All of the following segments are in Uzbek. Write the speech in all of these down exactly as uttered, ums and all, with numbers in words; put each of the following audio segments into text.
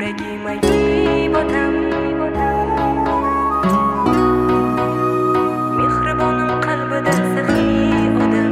yuragim ayib odam, mehribonim qalbida saxiy odam.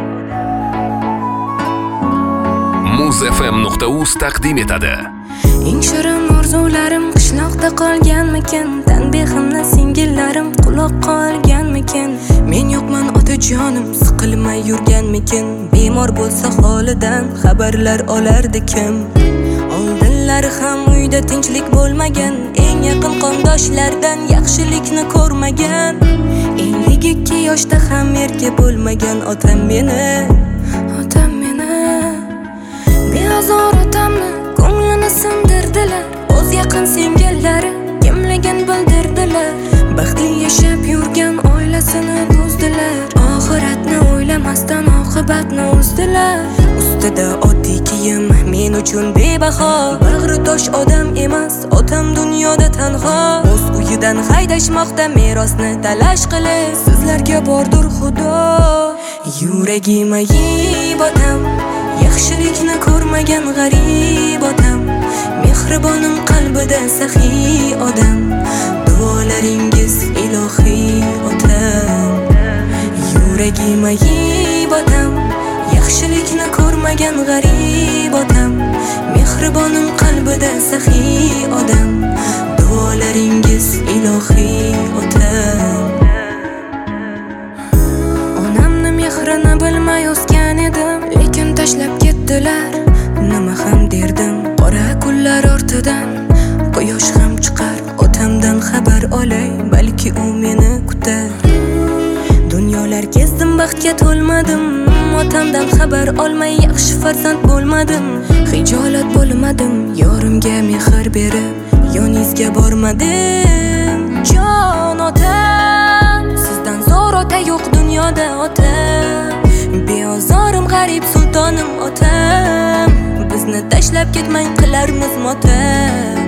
muz f m nuqta uz taqdim etadi. Eng shirin orzularim qishloqda qolganmikin, tanbehimni singillarim quloq qolganmikin. Men yo'qman otajonim, siqilmay yurganmikin, bemor bo'lsa holidan xabarlar olardi kim? Oldinlari ham uyda tinchlik bo'lmagan, eng yaqin qondoshlardan yaxshilikni ko'rmagan. ellik ikki yoshda ham erka bo'lmagan otam meni, otam meni beozor otamni ko'nglini sindirdilar. O'z yaqin singillari kimligin bildirdilar. Baxtli yashab yurgan oilasini buzdilar. Oxiratni o'ylamasdan oqibatni uzdilar. Ustida oddiy kiyim men uchun bebaho, bag'ri tosh odam emas otam dunyoda tanho. O'z uyidan haydashmoqda merosni talash qilib, sizlarga bordir xudo. Yuragim ayib otam, yaxshilikni ko'rmagan g'arib otam, mehribonim qalbida saxiy odam. Duolaringiz ilohiy otam. Yuragim ayib otam, yaxshilikni ko'rmagan g'arib otam, mehribonim qalbida saxiy odam. Duolaringiz ilohiy otam. Onamni mehrini bilmay o'sgan edim, lekin tashlab ketdilar. Nima ham derdim, qora kunlar ortidan quyosh ham chiqar. Otamdan xabar olay, balki u meni kutar. Dunyolar kezdim, baxtga to'lmadim. Otamdan xabar olmay yaxshi farzand bo'lmadim. Hijolat bo'lmadim, yorimga mehr berib yoningizga bormadim. Jon otam, sizdan zo'r ota yo'q dunyoda otam. Beozorim g'arib sultonim otam, bizni tashlab ketmang qilarmiz motam.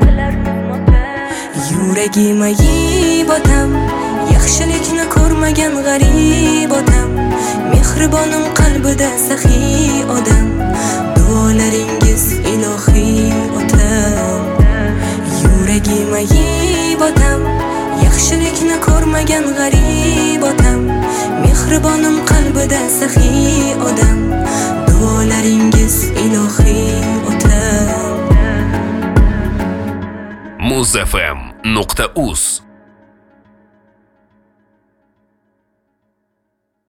Yuragim ayib otam, yaxshilikni ko'rmagan g'arib otam, mehribonim qalbida saxiy odam. Duolaringiz ilohiy otam. Yuragim ayib otam, yaxshilikni ko'rmagan g'arib otam, mehribonim qalbida saxiy odam. Duolaringiz ilohiy otam. muz f m nuqta uz